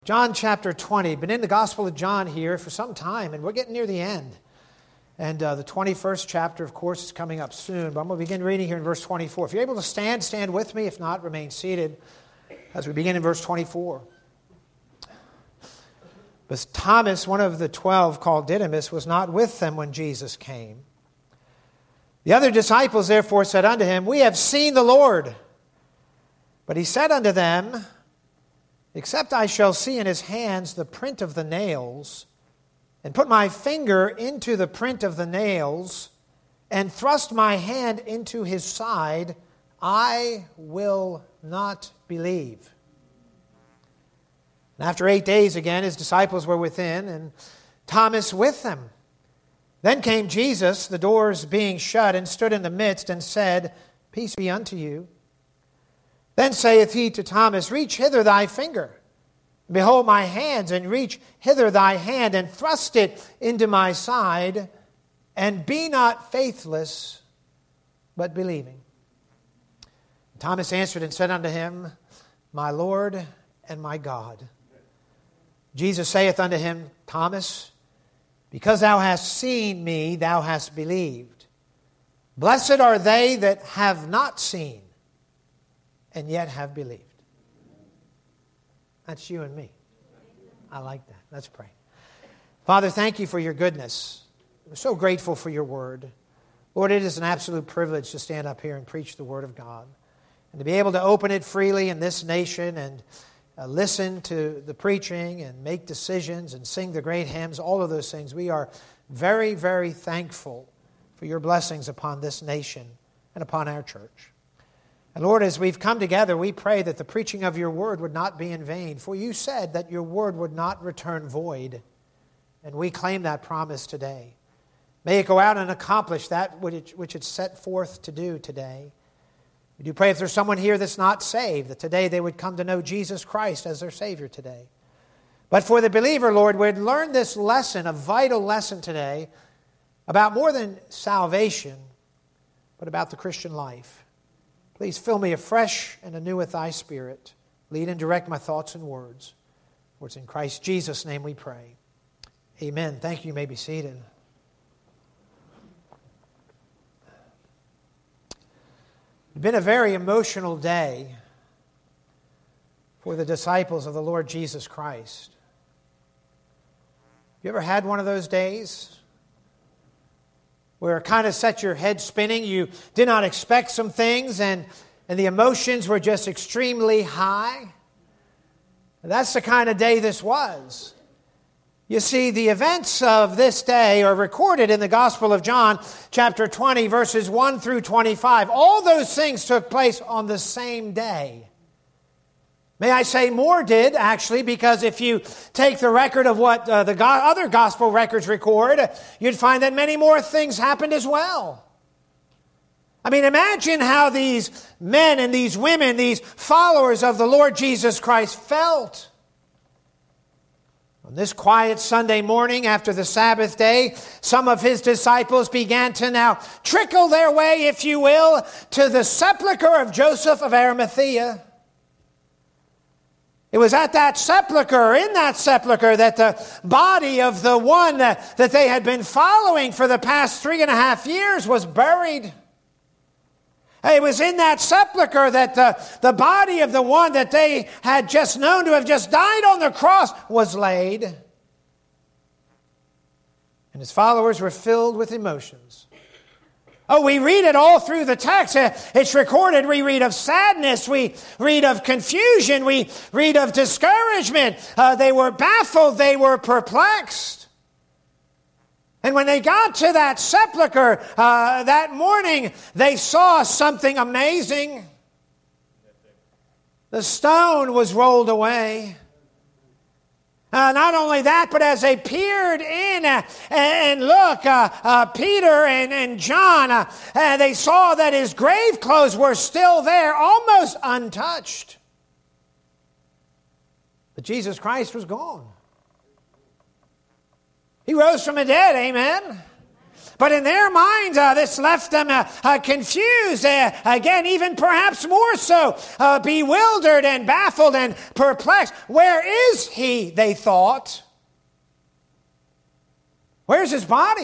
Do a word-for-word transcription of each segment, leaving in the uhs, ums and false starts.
John chapter twenty. Been in the Gospel of John here for some time, and we're getting near the end. And uh, the twenty-first chapter, of course, is coming up soon. But I'm going to begin reading here in verse twenty-four. If you're able to stand, stand with me. If not, remain seated as we begin in verse twenty-four. But Thomas, one of the twelve, called Didymus, was not with them when Jesus came. The other disciples therefore said unto him, We have seen the Lord. But he said unto them, Except I shall see in his hands the print of the nails, and put my finger into the print of the nails, and thrust my hand into his side, I will not believe. And after eight days again, his disciples were within, and Thomas with them. Then came Jesus, the doors being shut, and stood in the midst, and said, Peace be unto you. Then saith he to Thomas, Reach hither thy finger. Behold my hands, and reach hither thy hand, and thrust it into my side, and be not faithless, but believing. Thomas answered and said unto him, My Lord and my God. Jesus saith unto him, Thomas, because thou hast seen me, thou hast believed. Blessed are they that have not seen, and yet have believed. That's you and me. I like that. Let's pray. Father, thank you for your goodness. We're so grateful for your word. Lord, it is an absolute privilege to stand up here and preach the word of God, and to be able to open it freely in this nation and uh, listen to the preaching and make decisions and sing the great hymns, all of those things. We are very, very thankful for your blessings upon this nation and upon our church. And Lord, as we've come together, we pray that the preaching of your word would not be in vain. For you said that your word would not return void. And we claim that promise today. May it go out and accomplish that which it's set forth to do today. We do pray if there's someone here that's not saved, that today they would come to know Jesus Christ as their Savior today. But for the believer, Lord, we'd learn this lesson, a vital lesson today, about more than salvation, but about the Christian life. Please fill me afresh and anew with thy Spirit. Lead and direct my thoughts and words. For it's in Christ Jesus' name we pray. Amen. Thank you. You may be seated. It's been a very emotional day for the disciples of the Lord Jesus Christ. You ever had one of those days where it kind of set your head spinning? You did not expect some things, and, and the emotions were just extremely high. And that's the kind of day this was. You see, the events of this day are recorded in the Gospel of John, chapter twenty, verses one through twenty-five. All those things took place on the same day. May I say more did, actually, because if you take the record of what uh, the go- other gospel records record, you'd find that many more things happened as well. I mean, imagine how these men and these women, these followers of the Lord Jesus Christ felt. On this quiet Sunday morning after the Sabbath day, some of his disciples began to now trickle their way, if you will, to the sepulchre of Joseph of Arimathea. It was at that sepulchre, in that sepulchre, that the body of the one that, that they had been following for the past three and a half years was buried. It was in that sepulchre that the, the body of the one that they had just known to have just died on the cross was laid. And his followers were filled with emotions. Oh, we read it all through the text. It's recorded. We read of sadness. We read of confusion. We read of discouragement. Uh, they were baffled. They were perplexed. And when they got to that sepulcher uh, that morning, they saw something amazing. The stone was rolled away. Uh, not only that, but as they peered in uh, and look, uh, uh, Peter and, and John, uh, uh, they saw that his grave clothes were still there, almost untouched. But Jesus Christ was gone. He rose from the dead, amen? But in their minds, uh, this left them uh, uh, confused, uh, again, even perhaps more so, uh, bewildered and baffled and perplexed. Where is he, they thought? Where's his body?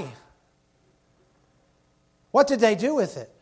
What did they do with it?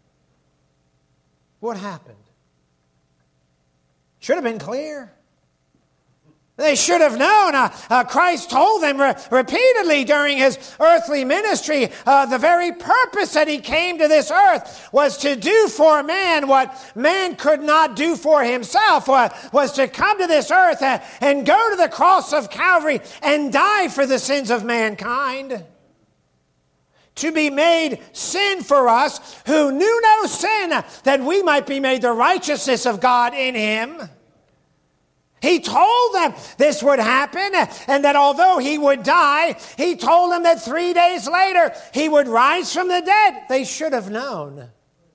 What happened? Should have been clear. They should have known. Uh, uh, Christ told them re- repeatedly during his earthly ministry, uh, the very purpose that he came to this earth was to do for man what man could not do for himself, uh, was to come to this earth uh, and go to the cross of Calvary and die for the sins of mankind. To be made sin for us who knew no sin, that we might be made the righteousness of God in him. He told them this would happen, and that although he would die, he told them that three days later he would rise from the dead. They should have known.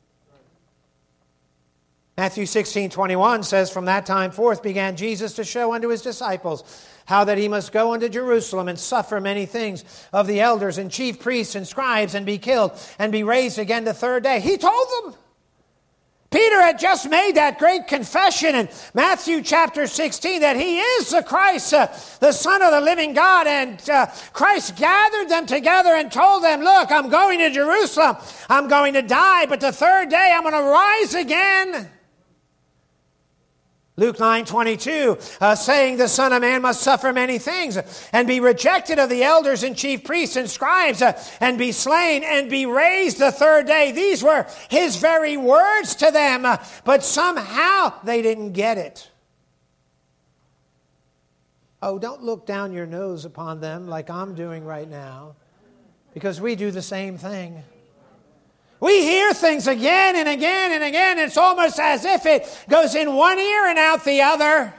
Matthew sixteen twenty-one says, "From that time forth began Jesus to show unto his disciples how that he must go unto Jerusalem and suffer many things of the elders and chief priests and scribes, and be killed and be raised again the third day." He told them. Peter had just made that great confession in Matthew chapter sixteen that he is the Christ, uh, the Son of the living God. And uh, Christ gathered them together and told them, look, I'm going to Jerusalem. I'm going to die, but the third day I'm going to rise again. Luke nine twenty-two, uh, saying the Son of Man must suffer many things and be rejected of the elders and chief priests and scribes uh, and be slain and be raised the third day. These were his very words to them, uh, but somehow they didn't get it. Oh, don't look down your nose upon them like I'm doing right now, because we do the same thing. We hear things again and again and again. It's almost as if it goes in one ear and out the other.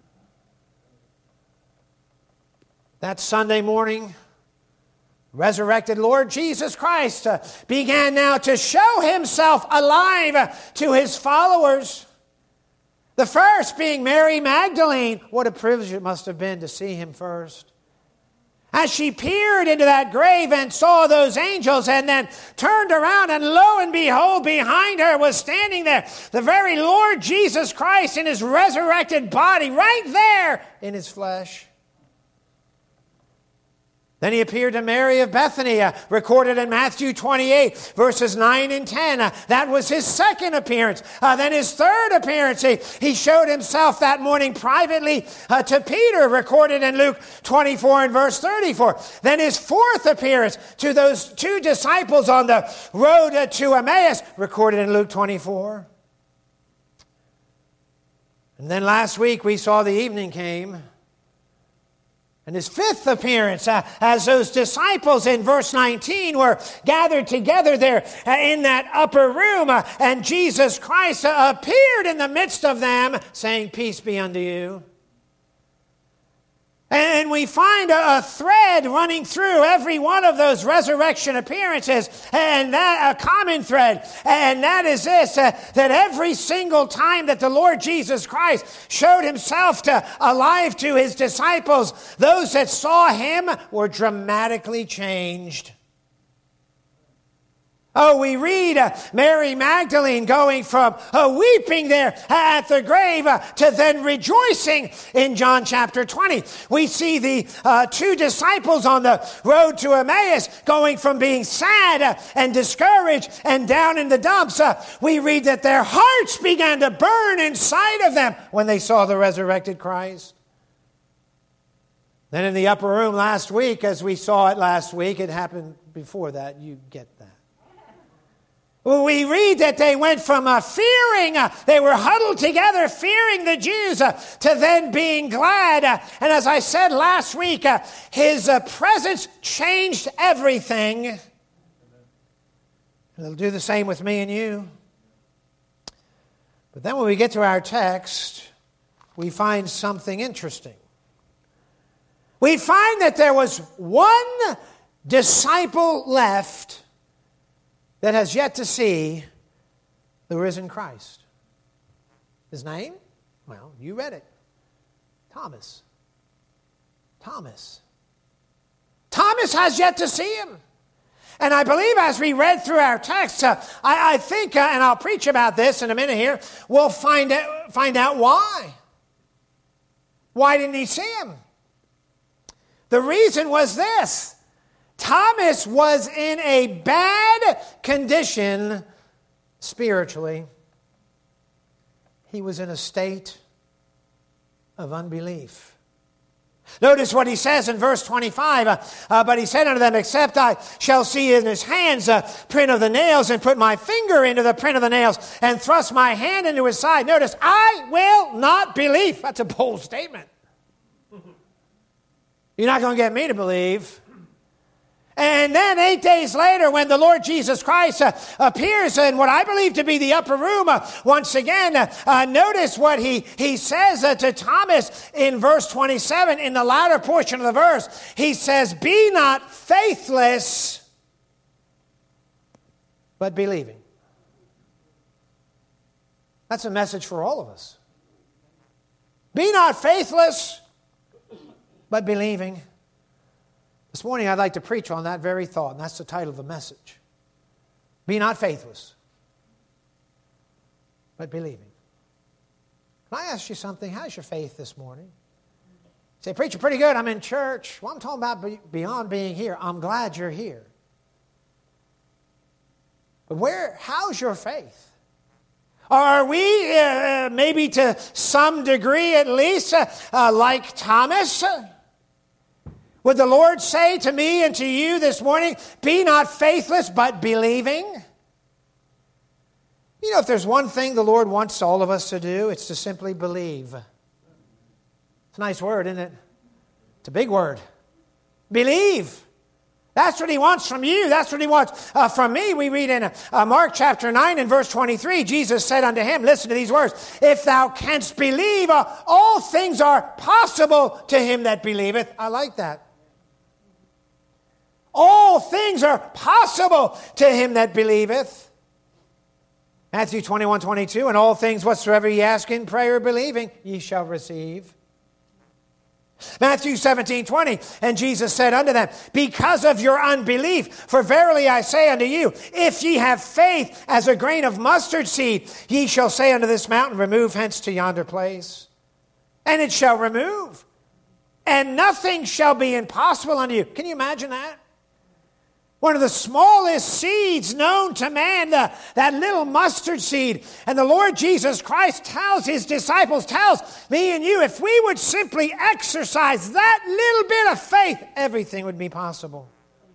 That Sunday morning, resurrected Lord Jesus Christ uh, began now to show himself alive uh, to his followers. The first being Mary Magdalene. What a privilege it must have been to see him first. As she peered into that grave and saw those angels, and then turned around, and lo and behold, behind her was standing there the very Lord Jesus Christ in his resurrected body, right there in his flesh. Then he appeared to Mary of Bethany, uh, recorded in Matthew twenty-eight, verses nine and ten. Uh, that was his second appearance. Uh, then his third appearance, he, he showed himself that morning privately uh, to Peter, recorded in Luke twenty-four and verse thirty-four. Then his fourth appearance to those two disciples on the road uh, to Emmaus, recorded in Luke twenty-four. And then last week we saw the evening came. And his fifth appearance, uh, as those disciples in verse nineteen were gathered together there uh, in that upper room, uh, and Jesus Christ uh, appeared in the midst of them, saying, "Peace be unto you." And we find a, a thread running through every one of those resurrection appearances, and that a common thread, and that is this, uh, that every single time that the Lord Jesus Christ showed himself to, alive to his disciples, those that saw him were dramatically changed. Oh, we read uh, Mary Magdalene going from uh, weeping there at the grave uh, to then rejoicing in John chapter twenty. We see the uh, two disciples on the road to Emmaus going from being sad uh, and discouraged and down in the dumps. Uh, we read that their hearts began to burn inside of them when they saw the resurrected Christ. Then in the upper room last week, as we saw it last week, it happened before that, you get that. We read that they went from uh, fearing, uh, they were huddled together fearing the Jews, uh, to then being glad. Uh, and as I said last week, uh, his uh, presence changed everything. And it'll do the same with me and you. But then when we get to our text, we find something interesting. We find that there was one disciple left that has yet to see the risen Christ. His name? Well, you read it. Thomas. Thomas. Thomas has yet to see him. And I believe as we read through our text, uh, I, I think, uh, and I'll preach about this in a minute here, we'll find out, find out why. Why didn't he see him? The reason was this. Thomas was in a bad condition spiritually. He was in a state of unbelief. Notice what he says in verse twenty-five. Uh, uh, but he said unto them, except I shall see in his hands a print of the nails, and put my finger into the print of the nails, and thrust my hand into his side. Notice, I will not believe. That's a bold statement. You're not going to get me to believe. And then eight days later, when the Lord Jesus Christ uh, appears in what I believe to be the upper room, uh, once again, uh, uh, notice what he, he says uh, to Thomas in verse twenty-seven, in the latter portion of the verse. He says, be not faithless, but believing. That's a message for all of us. Be not faithless, but believing. This morning I'd like to preach on that very thought, and that's the title of the message. Be not faithless, but believing. Can I ask you something? How's your faith this morning? You say, preacher, pretty good. I'm in church. Well, I'm talking about beyond being here. I'm glad you're here. But where? How's your faith? Are we, uh, maybe to some degree at least, uh, uh, like Thomas? Would the Lord say to me and to you this morning, be not faithless, but believing? You know, if there's one thing the Lord wants all of us to do, it's to simply believe. It's a nice word, isn't it? It's a big word. Believe. That's what he wants from you. That's what he wants uh, from me. We read in uh, Mark chapter nine and verse twenty-three, Jesus said unto him, listen to these words, if thou canst believe, uh, all things are possible to him that believeth. I like that. All things are possible to him that believeth. Matthew twenty-one, twenty-two, and all things whatsoever ye ask in prayer believing, ye shall receive. Matthew seventeen, twenty, and Jesus said unto them, because of your unbelief, for verily I say unto you, if ye have faith as a grain of mustard seed, ye shall say unto this mountain, remove hence to yonder place, and it shall remove, and nothing shall be impossible unto you. Can you imagine that? One of the smallest seeds known to man, the, that little mustard seed. And the Lord Jesus Christ tells his disciples, tells me and you, if we would simply exercise that little bit of faith, everything would be possible.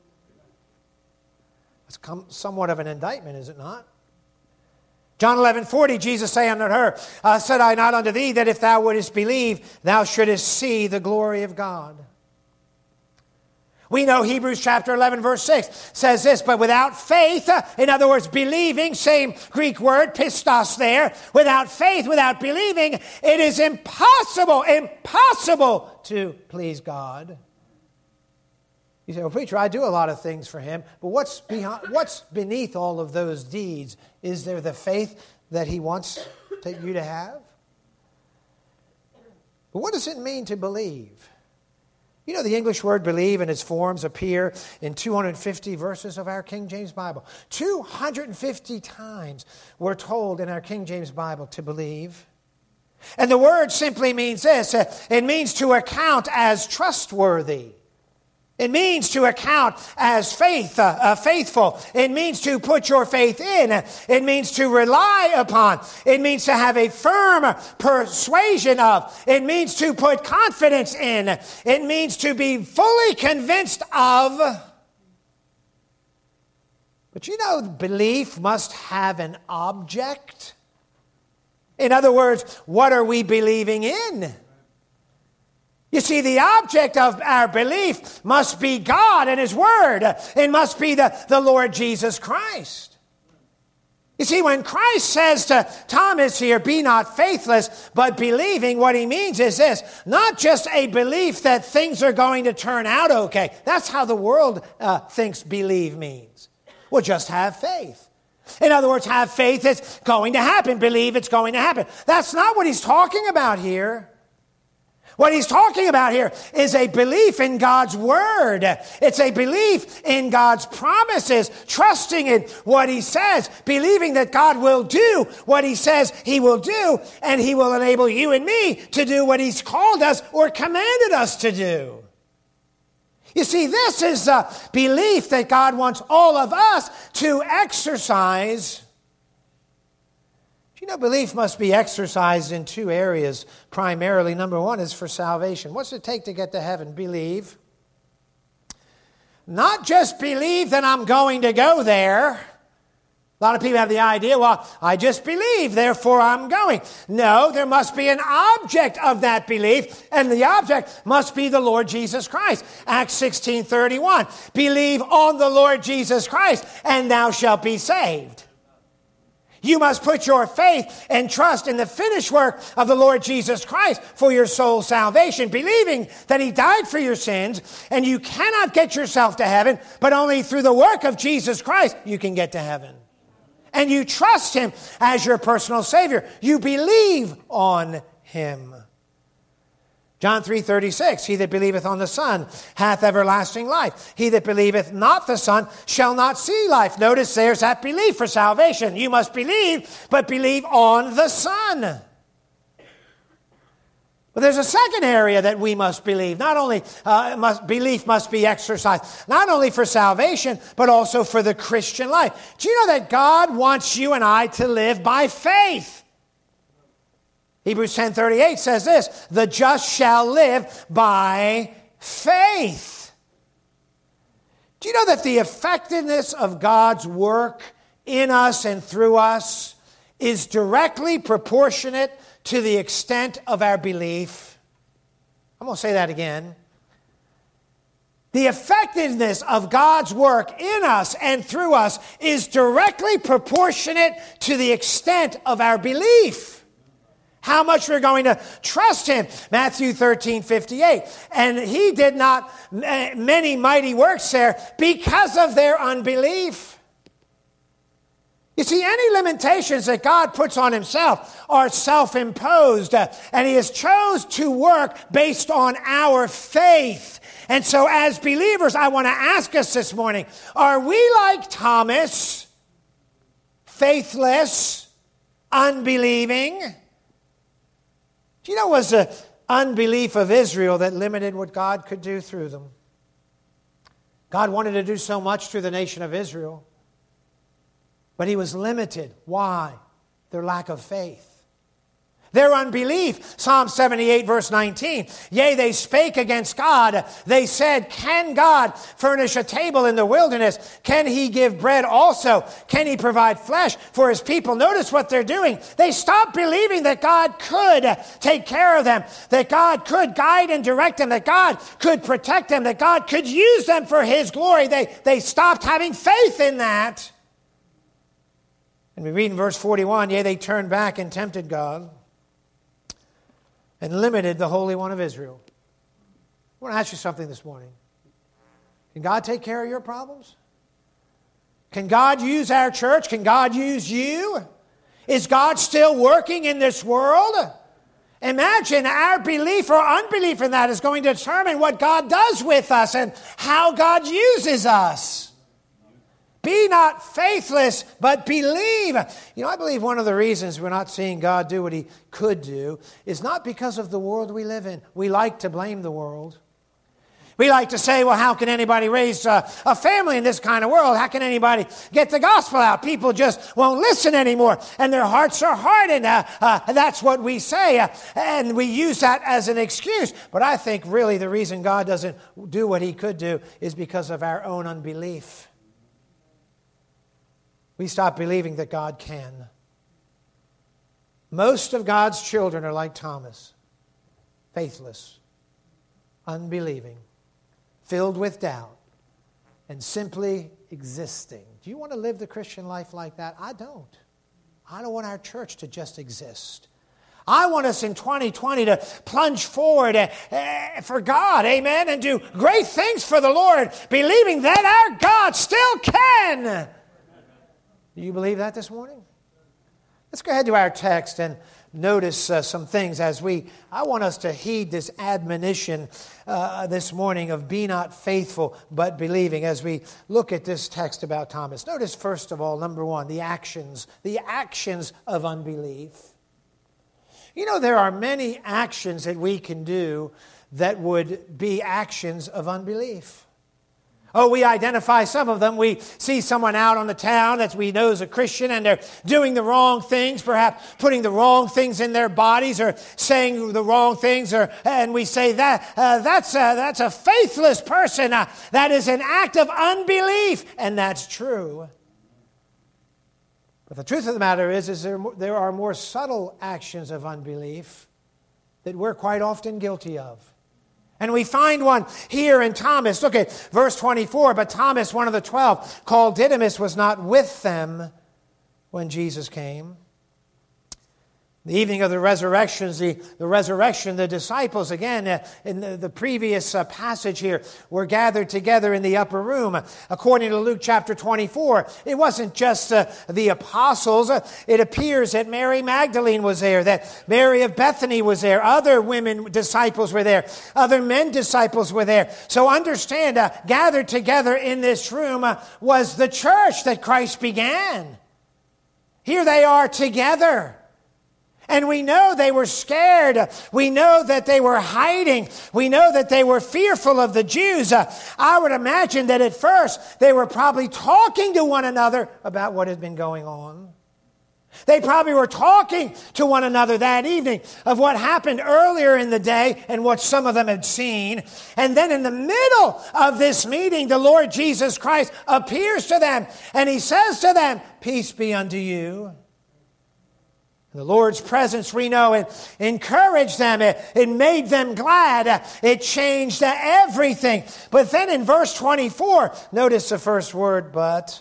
It's somewhat of an indictment, is it not? John eleven forty, Jesus said unto her, uh, said I not unto thee that if thou wouldest believe, thou shouldest see the glory of God. We know Hebrews chapter eleven verse six says this, but without faith, in other words, believing, same Greek word, pistos there, without faith, without believing, it is impossible, impossible to please God. You say, well, preacher, I do a lot of things for him, but what's behind, what's beneath all of those deeds? Is there the faith that he wants to, you to have? But what does it mean to believe? You know, the English word believe and its forms appear in two hundred fifty verses of our King James Bible. two hundred fifty times we're told in our King James Bible to believe. And the word simply means this. It means to account as trustworthy. It means to account as faith, uh, uh, faithful. It means to put your faith in. It means to rely upon. It means to have a firm persuasion of. It means to put confidence in. It means to be fully convinced of. But you know, belief must have an object. In other words, what are we believing in? You see, the object of our belief must be God and His Word. It must be the, the Lord Jesus Christ. You see, when Christ says to Thomas here, be not faithless, but believing, what He means is this, not just a belief that things are going to turn out okay. That's how the world uh, thinks believe means. Well, just have faith. In other words, have faith it's going to happen. Believe it's going to happen. That's not what He's talking about here. What he's talking about here is a belief in God's word. It's a belief in God's promises, trusting in what he says, believing that God will do what he says he will do, and he will enable you and me to do what he's called us or commanded us to do. You see, this is a belief that God wants all of us to exercise. You know, belief must be exercised in two areas primarily. Number one is for salvation. What's it take to get to heaven? Believe. Not just believe that I'm going to go there. A lot of people have the idea, well, I just believe, therefore I'm going. No, there must be an object of that belief, and the object must be the Lord Jesus Christ. Acts sixteen thirty-one. Believe on the Lord Jesus Christ, and thou shalt be saved. You must put your faith and trust in the finished work of the Lord Jesus Christ for your soul's salvation, believing that he died for your sins, and you cannot get yourself to heaven, but only through the work of Jesus Christ you can get to heaven. And you trust him as your personal Savior. You believe on him. John three thirty-six, he that believeth on the Son hath everlasting life. He that believeth not the Son shall not see life. Notice there's that belief for salvation. You must believe, but believe on the Son. But there's a second area that we must believe. Not only uh, must, belief must be exercised, not only for salvation, but also for the Christian life. Do you know that God wants you and I to live by faith? Hebrews ten thirty-eight says this, the just shall live by faith. Do you know that the effectiveness of God's work in us and through us is directly proportionate to the extent of our belief? I'm going to say that again. The effectiveness of God's work in us and through us is directly proportionate to the extent of our belief. How much we're going to trust him. Matthew thirteen fifty-eight. And he did not many mighty works there because of their unbelief. You see, any limitations that God puts on himself are self-imposed. And he has chose to work based on our faith. And so as believers, I want to ask us this morning, are we like Thomas, faithless, unbelieving? Do you know it was the unbelief of Israel that limited what God could do through them? God wanted to do so much through the nation of Israel, but he was limited. Why? Their lack of faith. Their unbelief. Psalm seventy-eight verse nineteen. Yea, they spake against God. They said, can God furnish a table in the wilderness? Can he give bread also? Can he provide flesh for his people? Notice what they're doing. They stopped believing that God could take care of them, that God could guide and direct them, that God could protect them, that God could use them for his glory. They, they stopped having faith in that. And we read in verse forty-one, yea, they turned back and tempted God and limited the Holy One of Israel. I want to ask you something this morning. Can God take care of your problems? Can God use our church? Can God use you? Is God still working in this world? Imagine our belief or unbelief in that is going to determine what God does with us and how God uses us. Be not faithless, but believe. You know, I believe one of the reasons we're not seeing God do what he could do is not because of the world we live in. We like to blame the world. We like to say, well, how can anybody raise a, a family in this kind of world? How can anybody get the gospel out? People just won't listen anymore, and their hearts are hardened. Uh, uh, that's what we say, uh, and we use that as an excuse. But I think really the reason God doesn't do what he could do is because of our own unbelief. We stop believing that God can. Most of God's children are like Thomas, faithless, unbelieving, filled with doubt, and simply existing. Do you want to live the Christian life like that? I don't. I don't want our church to just exist. I want us in twenty twenty to plunge forward uh, uh, for God, amen, and do great things for the Lord, believing that our God still can. Do you believe that this morning? Let's go ahead to our text, and notice uh, some things as we, I want us to heed this admonition uh, this morning of be not faithful but believing as we look at this text about Thomas. Notice first of all, number one, the actions, the actions of unbelief. You know, there are many actions that we can do that would be actions of unbelief. Oh, we identify some of them. We see someone out on the town that we know is a Christian and they're doing the wrong things, perhaps putting the wrong things in their bodies or saying the wrong things, or and we say that uh, that's, a, that's a faithless person. Uh, that is an act of unbelief, and that's true. But the truth of the matter is, is there, there are more subtle actions of unbelief that we're quite often guilty of. And we find one here in Thomas. Look at verse twenty-four. But Thomas, one of the twelve, called Didymus, was not with them when Jesus came. The evening of the resurrection, the, the resurrection, the disciples, again, uh, in the, the previous uh, passage here, were gathered together in the upper room. According to Luke chapter twenty-four, it wasn't just uh, the apostles. Uh, it appears that Mary Magdalene was there, that Mary of Bethany was there, other women disciples were there, other men disciples were there. So understand, uh, gathered together in this room uh, was the church that Christ began. Here they are together. And we know they were scared. We know that they were hiding. We know that they were fearful of the Jews. Uh, I would imagine that at first they were probably talking to one another about what had been going on. They probably were talking to one another that evening of what happened earlier in the day and what some of them had seen. And then in the middle of this meeting, the Lord Jesus Christ appears to them and he says to them, "Peace be unto you." The Lord's presence, we know, it encouraged them. It, it made them glad. It changed everything. But then in verse twenty-four, notice the first word, but.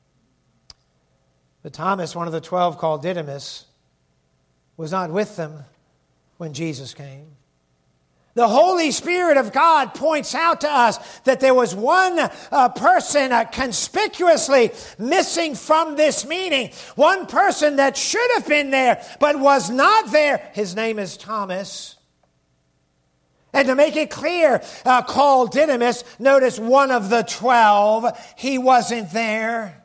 But Thomas, one of the twelve, called Didymus, was not with them when Jesus came. The Holy Spirit of God points out to us that there was one uh, person uh, conspicuously missing from this meeting. One person that should have been there but was not there. His name is Thomas. And to make it clear, uh, called Didymus, notice one of the twelve, he wasn't there.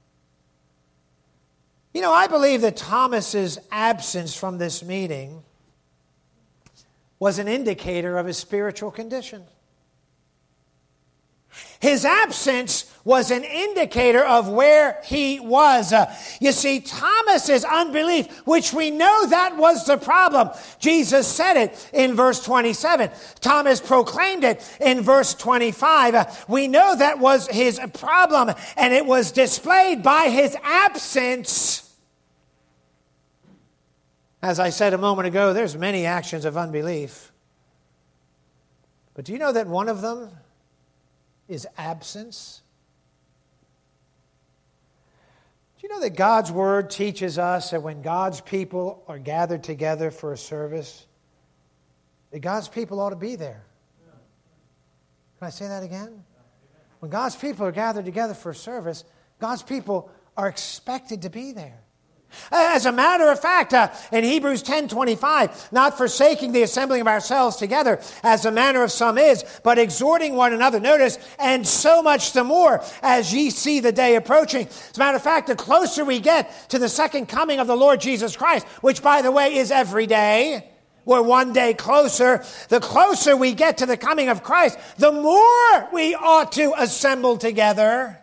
You know, I believe that Thomas's absence from this meeting was an indicator of his spiritual condition. His absence was an indicator of where he was. Uh, you see, Thomas's unbelief, which we know that was the problem. Jesus said it in verse twenty-seven. Thomas proclaimed it in verse twenty-five. Uh, we know that was his problem, and it was displayed by his absence. As I said a moment ago, there's many actions of unbelief. But do you know that one of them is absence? Do you know that God's Word teaches us that when God's people are gathered together for a service, that God's people ought to be there? Can I say that again? When God's people are gathered together for a service, God's people are expected to be there. As a matter of fact, uh, in Hebrews ten twenty-five, not forsaking the assembling of ourselves together, as the manner of some is, but exhorting one another. Notice, and so much the more as ye see the day approaching. As a matter of fact, the closer we get to the second coming of the Lord Jesus Christ, which, by the way, is every day, we're one day closer. The closer we get to the coming of Christ, the more we ought to assemble together.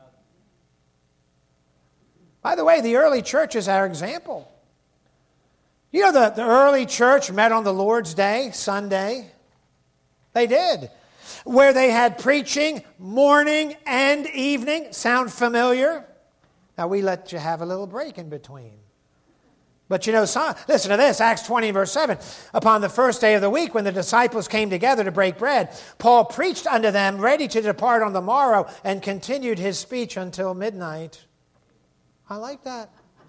By the way, the early church is our example. You know, the, the early church met on the Lord's Day, Sunday. They did. Where they had preaching morning and evening. Sound familiar? Now, we let you have a little break in between. But you know, so, listen to this, Acts twenty, verse seven. Upon the first day of the week, when the disciples came together to break bread, Paul preached unto them, ready to depart on the morrow, and continued his speech until midnight. I like that.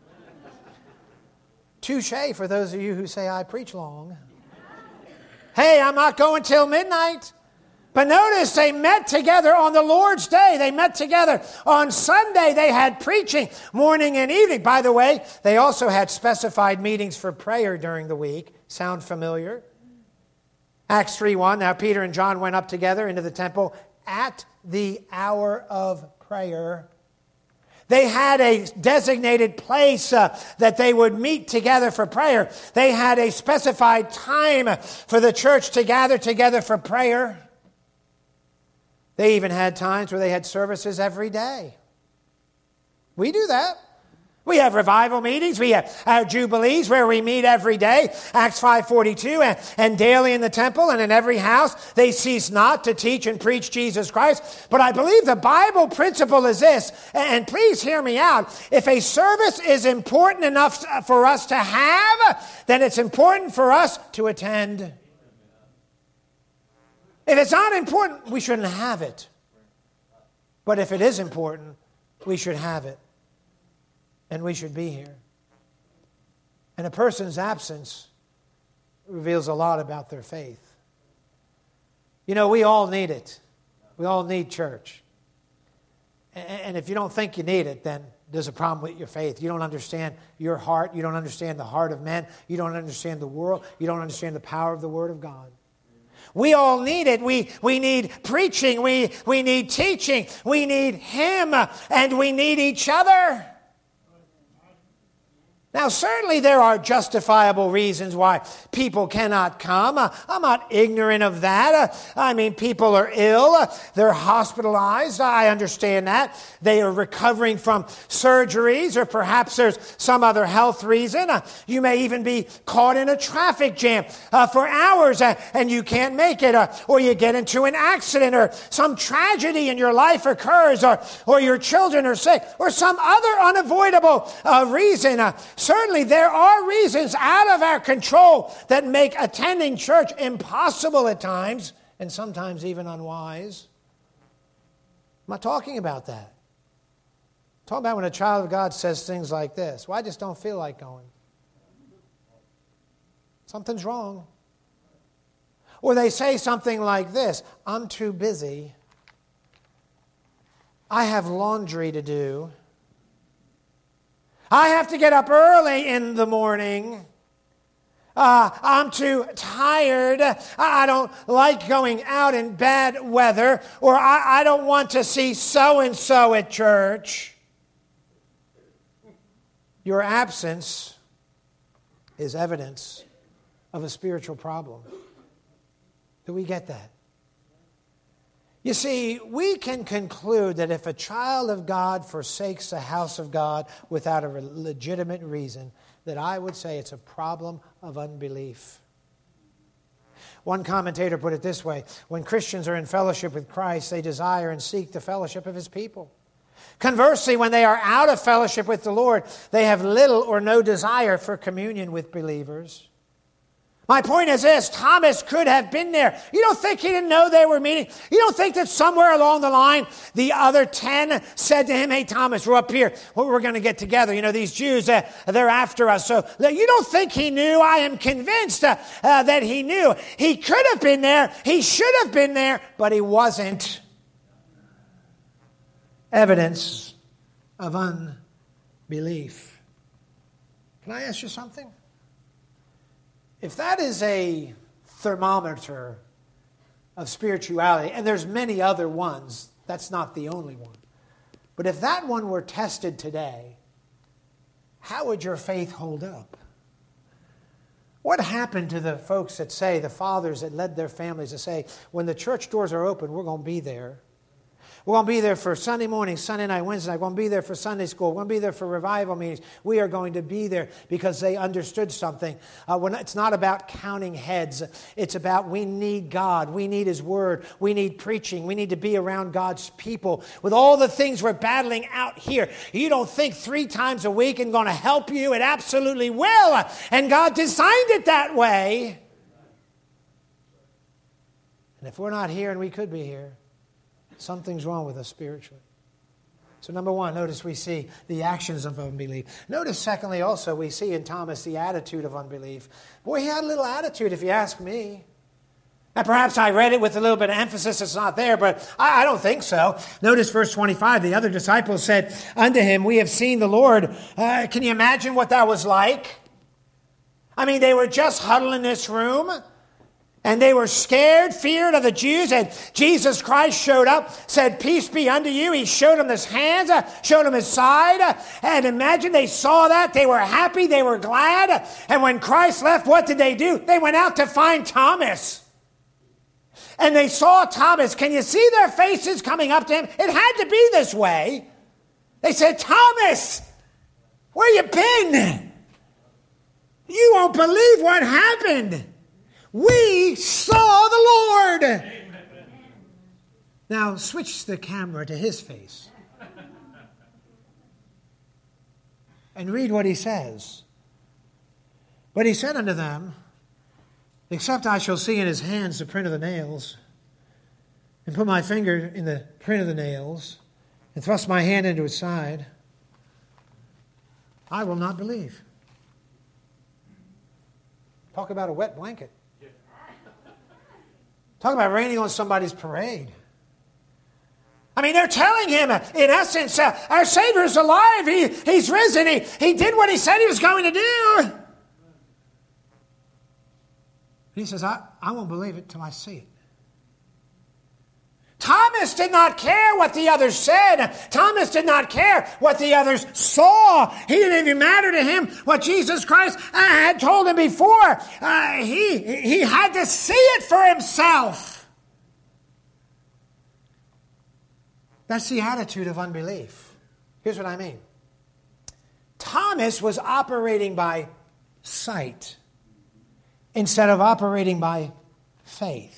Touché for those of you who say I preach long. Hey, I'm not going till midnight. But notice they met together on the Lord's Day. They met together on Sunday. They had preaching morning and evening. By the way, they also had specified meetings for prayer during the week. Sound familiar? Acts three one, now Peter and John went up together into the temple at the hour of prayer. They had a designated place uh, that they would meet together for prayer. They had a specified time for the church to gather together for prayer. They even had times where they had services every day. We do that. We have revival meetings. We have our jubilees where we meet every day. Acts five forty-two, and, and daily in the temple and in every house they cease not to teach and preach Jesus Christ. But I believe the Bible principle is this, and please hear me out. If a service is important enough for us to have, then it's important for us to attend. If it's not important, we shouldn't have it. But if it is important, we should have it. And we should be here. And a person's absence reveals a lot about their faith. You know, we all need it. We all need church. And if you don't think you need it, then there's a problem with your faith. You don't understand your heart. You don't understand the heart of men. You don't understand the world. You don't understand the power of the Word of God. We all need it. We, we need preaching. We, we need teaching. We need Him. And we need each other. Now, certainly there are justifiable reasons why people cannot come. Uh, I'm not ignorant of that. Uh, I mean, people are ill. Uh, they're hospitalized. I understand that. They are recovering from surgeries, or perhaps there's some other health reason. Uh, you may even be caught in a traffic jam uh, for hours uh, and you can't make it. Uh, or you get into an accident, or some tragedy in your life occurs, or, or your children are sick, or some other unavoidable uh, reason. Uh, Certainly there are reasons out of our control that make attending church impossible at times, and sometimes even unwise. I'm not talking about that. I'm talking about when a child of God says things like this: well, I just don't feel like going. Something's wrong. Or they say something like this: I'm too busy. I have laundry to do. I have to get up early in the morning. Uh, I'm too tired. I don't like going out in bad weather. Or I, I don't want to see so-and-so at church. Your absence is evidence of a spiritual problem. Do we get that? You see, we can conclude that if a child of God forsakes the house of God without a legitimate reason, that I would say it's a problem of unbelief. One commentator put it this way: when Christians are in fellowship with Christ, they desire and seek the fellowship of His people. Conversely, when they are out of fellowship with the Lord, they have little or no desire for communion with believers. My point is this: Thomas could have been there. You don't think he didn't know they were meeting? You don't think that somewhere along the line, the other ten said to him, hey, Thomas, we're up here. We're going to get together. You know, these Jews, uh, they're after us. So you don't think he knew? I am convinced uh, uh, that he knew. He could have been there. He should have been there, but he wasn't. Evidence of unbelief. Can I ask you something? If that is a thermometer of spirituality, and there's many other ones, that's not the only one. But if that one were tested today, how would your faith hold up? What happened to the folks that say, the fathers that led their families to say, when the church doors are open, we're going to be there. We're going to be there for Sunday morning, Sunday night, Wednesday night. We're going to be there for Sunday school. We're going to be there for revival meetings. We are going to be there because they understood something. Uh, when it's not about counting heads. It's about we need God. We need His Word. We need preaching. We need to be around God's people. With all the things we're battling out here, you don't think three times a week is going to help you. It absolutely will. And God designed it that way. And if we're not here, and we could be here, something's wrong with us spiritually. So number one, notice we see the actions of unbelief. Notice secondly also we see in Thomas the attitude of unbelief. Boy, he had a little attitude if you ask me. And perhaps I read it with a little bit of emphasis. It's not there, but I, I don't think so. Notice verse twenty-five. The other disciples said unto him, we have seen the Lord. Uh, can you imagine what that was like? I mean, they were just huddled in this room. And they were scared, feared of the Jews. And Jesus Christ showed up, said, peace be unto you. He showed them his hands, uh, showed them his side. Uh, and imagine they saw that. They were happy. They were glad. And when Christ left, what did they do? They went out to find Thomas. And they saw Thomas. Can you see their faces coming up to him? It had to be this way. They said, Thomas, where you been? You won't believe what happened. We saw the Lord. Amen. Now switch the camera to his face. And read what he says. But he said unto them, except I shall see in his hands the print of the nails, and put my finger in the print of the nails, and thrust my hand into his side, I will not believe. Talk about a wet blanket. Talk about raining on somebody's parade. I mean, they're telling him, in essence, uh, our Savior's alive. He, he's risen. He, he did what he said he was going to do. And he says, I, I won't believe it till I see it. Thomas did not care what the others said. Thomas did not care what the others saw. He didn't even matter to him what Jesus Christ uh, had told him before. Uh, he, he had to see it for himself. That's the attitude of unbelief. Here's what I mean. Thomas was operating by sight instead of operating by faith.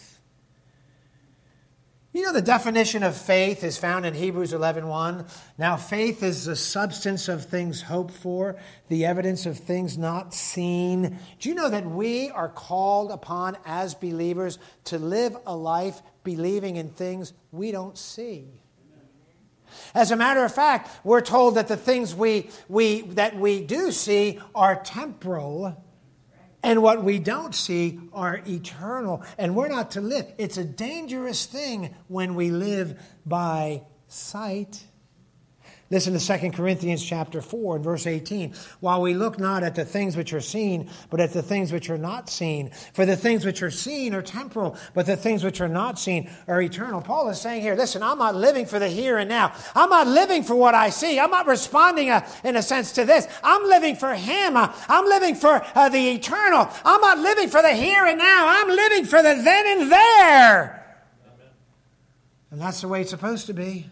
You know, the definition of faith is found in Hebrews eleven one. Now, faith is the substance of things hoped for, the evidence of things not seen. Do you know that we are called upon as believers to live a life believing in things we don't see? As a matter of fact, we're told that the things we, we that we do see are temporal, and what we don't see are eternal. And we're not to live. It's a dangerous thing when we live by sight. Listen to Second Corinthians chapter four and verse eighteen. While we look not at the things which are seen, but at the things which are not seen. For the things which are seen are temporal, but the things which are not seen are eternal. Paul is saying here, listen, I'm not living for the here and now. I'm not living for what I see. I'm not responding uh, in a sense to this. I'm living for him. Uh, I'm living for uh, the eternal. I'm not living for the here and now. I'm living for the then and there. Amen. And that's the way it's supposed to be.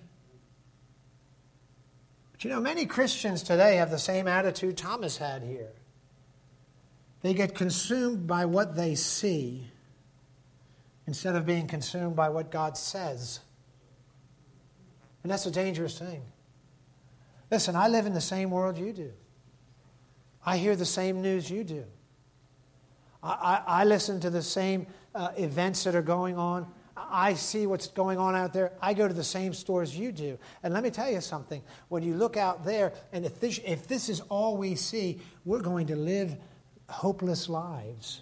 You know, many Christians today have the same attitude Thomas had here. They get consumed by what they see instead of being consumed by what God says. And that's a dangerous thing. Listen, I live in the same world you do. I hear the same news you do. I, I, I listen to the same uh, events that are going on. I see what's going on out there. I go to the same stores you do. And let me tell you something. When you look out there, and if this, if this is all we see, we're going to live hopeless lives.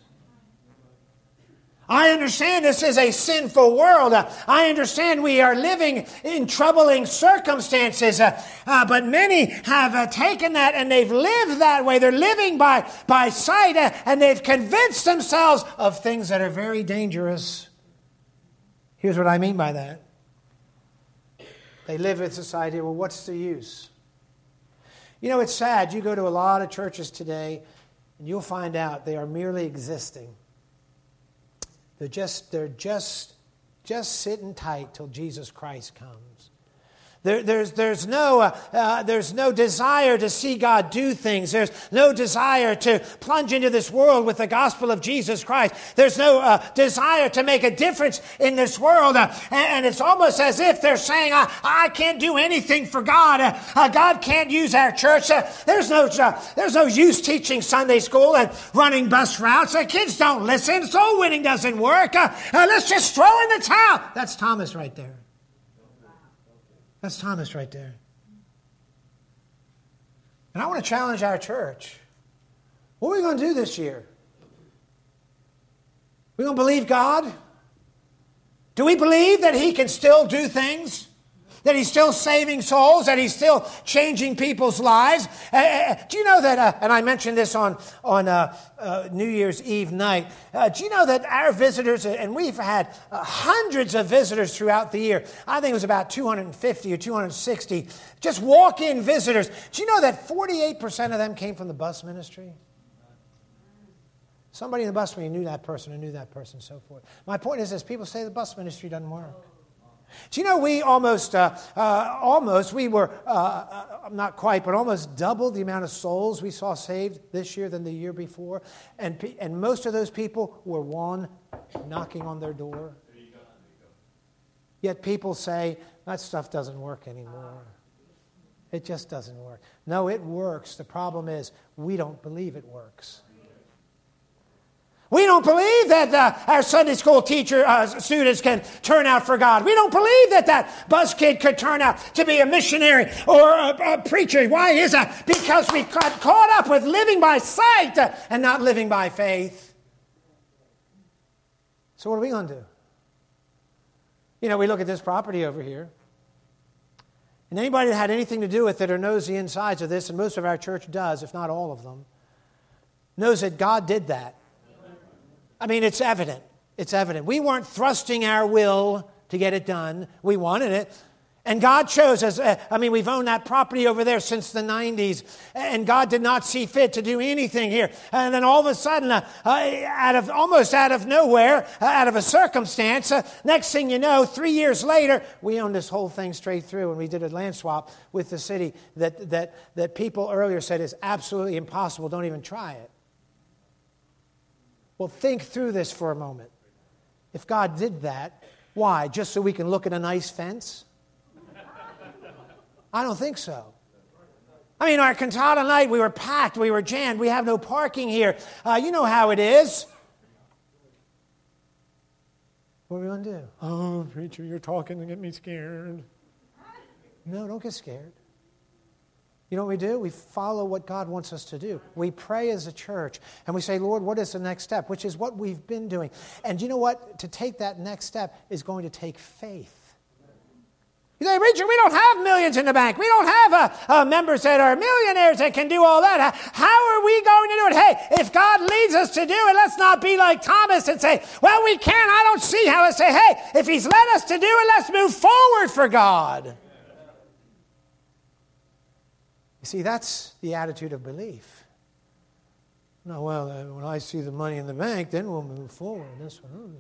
I understand this is a sinful world. Uh, I understand we are living in troubling circumstances. Uh, uh, but many have uh, taken that and they've lived that way. They're living by, by sight uh, and they've convinced themselves of things that are very dangerous. Here's what I mean by that. They live in society, well, what's the use? You know, it's sad. You go to a lot of churches today, and you'll find out they are merely existing. They're just, they're just, just sitting tight till Jesus Christ comes. There, there's, there's, no, uh, uh, there's no desire to see God do things. There's no desire to plunge into this world with the gospel of Jesus Christ. There's no uh, desire to make a difference in this world. Uh, and, and it's almost as if they're saying, I, I can't do anything for God. Uh, uh, God can't use our church. Uh, there's, no, uh, there's no use teaching Sunday school and running bus routes. Uh, kids don't listen. Soul winning doesn't work. Uh, uh, let's just throw in the towel. That's Thomas right there. That's Thomas right there. And I want to challenge our church. What are we going to do this year? We're going to believe God Do we believe that he can still do things? That he's still saving souls? That he's still changing people's lives? Uh, do you know that, uh, and I mentioned this on, on uh, uh, New Year's Eve night, uh, do you know that our visitors, and we've had uh, hundreds of visitors throughout the year, I think it was about two hundred fifty or two hundred sixty, just walk-in visitors. Do you know that forty-eight percent of them came from the bus ministry? Somebody in the bus ministry knew that person and knew that person and so forth. My point is this, people say the bus ministry doesn't work. Do you know we almost, uh, uh, almost, we were, uh, uh, not quite, but almost doubled the amount of souls we saw saved this year than the year before. And, and most of those people were one knocking on their door. Yet people say, that stuff doesn't work anymore. It just doesn't work. No, it works. The problem is we don't believe it works. We don't believe that uh, our Sunday school teacher uh, students can turn out for God. We don't believe that that bus kid could turn out to be a missionary or a, a preacher. Why is that? Because we got caught up with living by sight uh, and not living by faith. So what are we going to do? You know, we look at this property over here. And anybody that had anything to do with it or knows the insides of this, and most of our church does, if not all of them, knows that God did that. I mean, it's evident. It's evident. We weren't thrusting our will to get it done. We wanted it. And God chose us. I mean, we've owned that property over there since the nineties. And God did not see fit to do anything here. And then all of a sudden, uh, uh, out of almost out of nowhere, uh, out of a circumstance, uh, next thing you know, three years later, we owned this whole thing straight through. And we did a land swap with the city that, that, that people earlier said is absolutely impossible. Don't even try it. Well, think through this for a moment. If God did that, why? Just so we can look at a nice fence? I don't think so. I mean, our cantata night, we were packed, we were jammed, we have no parking here. Uh, you know how it is. What are we going to do? Oh, preacher, you're talking to get me scared. No, don't get scared. You know what we do? We follow what God wants us to do. We pray as a church, and we say, Lord, what is the next step? Which is what we've been doing. And you know what? To take that next step is going to take faith. You say, Richard, we don't have millions in the bank. We don't have uh, uh, members that are millionaires that can do all that. How are we going to do it? Hey, if God leads us to do it, let's not be like Thomas and say, well, we can't. I don't see how. Let's say, hey, if he's led us to do it, let's move forward for God. You see, that's the attitude of belief. No, well, uh, when I see the money in the bank, then we'll move forward. This one.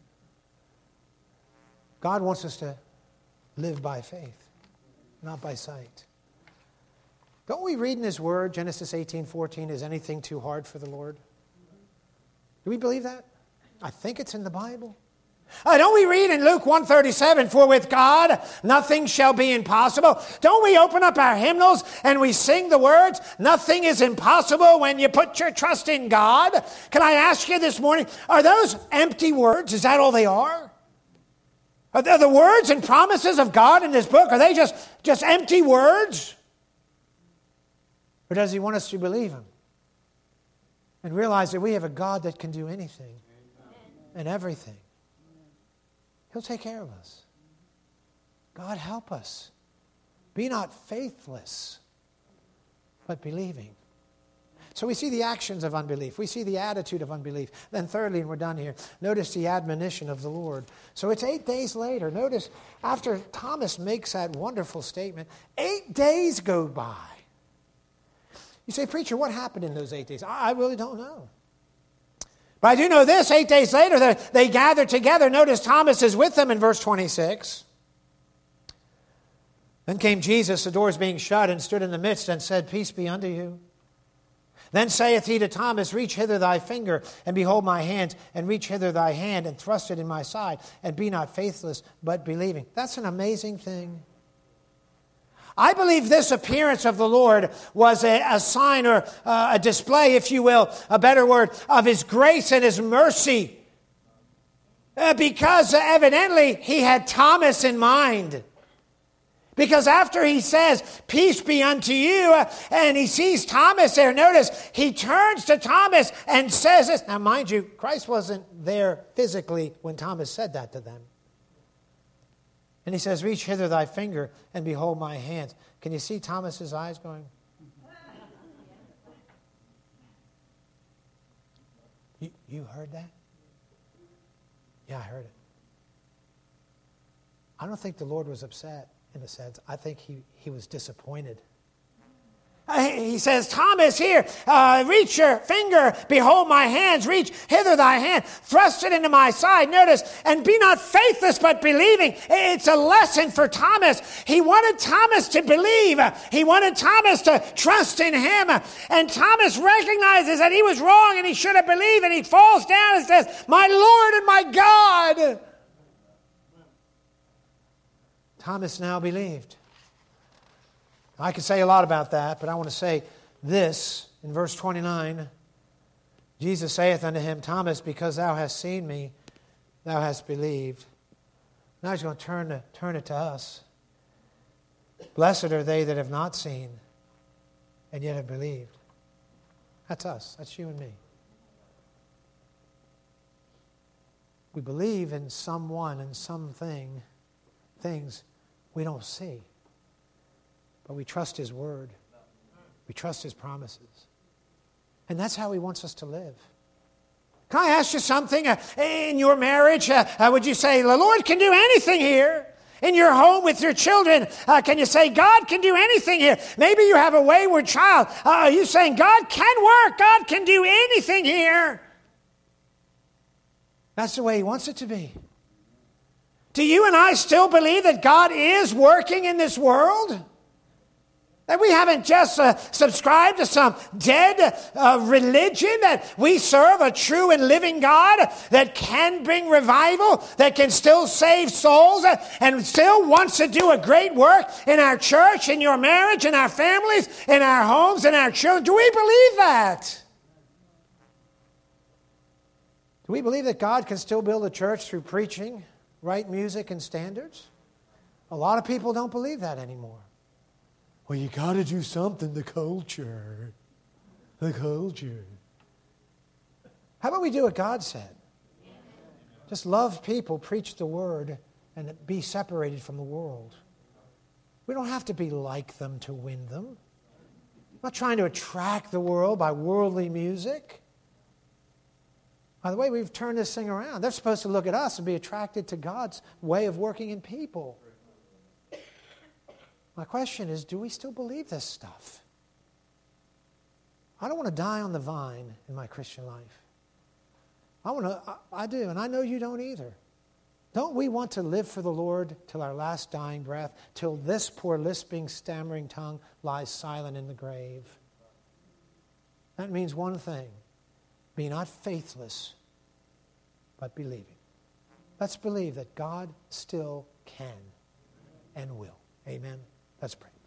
God wants us to live by faith, not by sight. Don't we read in His Word, Genesis eighteen fourteen, is anything too hard for the Lord? Do we believe that? I think it's in the Bible. Uh, don't we read in Luke one thirty-seven, for with God nothing shall be impossible? Don't we open up our hymnals and we sing the words, nothing is impossible when you put your trust in God? Can I ask you this morning, are those empty words? Is that all they are? Are the, the words and promises of God in this book, are they just, just empty words? Or does He want us to believe Him and realize that we have a God that can do anything and everything? He'll take care of us. God, help us. Be not faithless, but believing. So we see the actions of unbelief. We see the attitude of unbelief. Then thirdly, and we're done here, notice the admonition of the Lord. So it's eight days later. Notice after Thomas makes that wonderful statement, eight days go by. You say, preacher, what happened in those eight days? I really don't know. But I do know this, eight days later, they, they gathered together. Notice Thomas is with them in verse twenty-six. Then came Jesus, the doors being shut, and stood in the midst and said, peace be unto you. Then saith he to Thomas, reach hither thy finger, and behold my hands, and reach hither thy hand, and thrust it in my side, and be not faithless, but believing. That's an amazing thing. I believe this appearance of the Lord was a, a sign or uh, a display, if you will, a better word, of His grace and His mercy. Uh, because uh, evidently He had Thomas in mind. Because after He says, peace be unto you, uh, and He sees Thomas there, notice, He turns to Thomas and says this. Now mind you, Christ wasn't there physically when Thomas said that to them. And he says, reach hither thy finger and behold my hands. Can you see Thomas's eyes going? You, you heard that? Yeah, I heard it. I don't think the Lord was upset in a sense. I think he, he was disappointed. He says, Thomas, here, uh, reach your finger, behold my hands, reach hither thy hand, thrust it into my side. Notice, and be not faithless, but believing. It's a lesson for Thomas. He wanted Thomas to believe. He wanted Thomas to trust in him. And Thomas recognizes that he was wrong and he should have believed, and he falls down and says, my Lord and my God. Thomas now believed. I could say a lot about that, but I want to say this in verse twenty-nine. Jesus saith unto him, Thomas, because thou hast seen me, thou hast believed. Now he's going to turn, to, turn it to us. Blessed are they that have not seen and yet have believed. That's us. That's you and me. We believe in someone and something, things we don't see. But we trust His Word. We trust His promises. And that's how He wants us to live. Can I ask you something? Uh, in your marriage, uh, uh, would you say, the Lord can do anything here? In your home with your children, uh, can you say, God can do anything here? Maybe you have a wayward child. Uh, are you saying, God can work? God can do anything here? That's the way He wants it to be. Do you and I still believe that God is working in this world? That we haven't just uh, subscribed to some dead uh, religion, that we serve a true and living God that can bring revival, that can still save souls, uh, and still wants to do a great work in our church, in your marriage, in our families, in our homes, in our children. Do we believe that? Do we believe that God can still build a church through preaching, right music, and standards? A lot of people don't believe that anymore. Well, you got to do something, the culture. The culture. How about we do what God said? Just love people, preach the word, and be separated from the world. We don't have to be like them to win them. I'm not trying to attract the world by worldly music. By the way, we've turned this thing around. They're supposed to look at us and be attracted to God's way of working in people. My question is, do we still believe this stuff? I don't want to die on the vine in my Christian life. I want to, I, I do, and I know you don't either. Don't we want to live for the Lord till our last dying breath, till this poor lisping, stammering tongue lies silent in the grave? That means one thing. Be not faithless, but believing. Let's believe that God still can and will. Amen. Let's pray.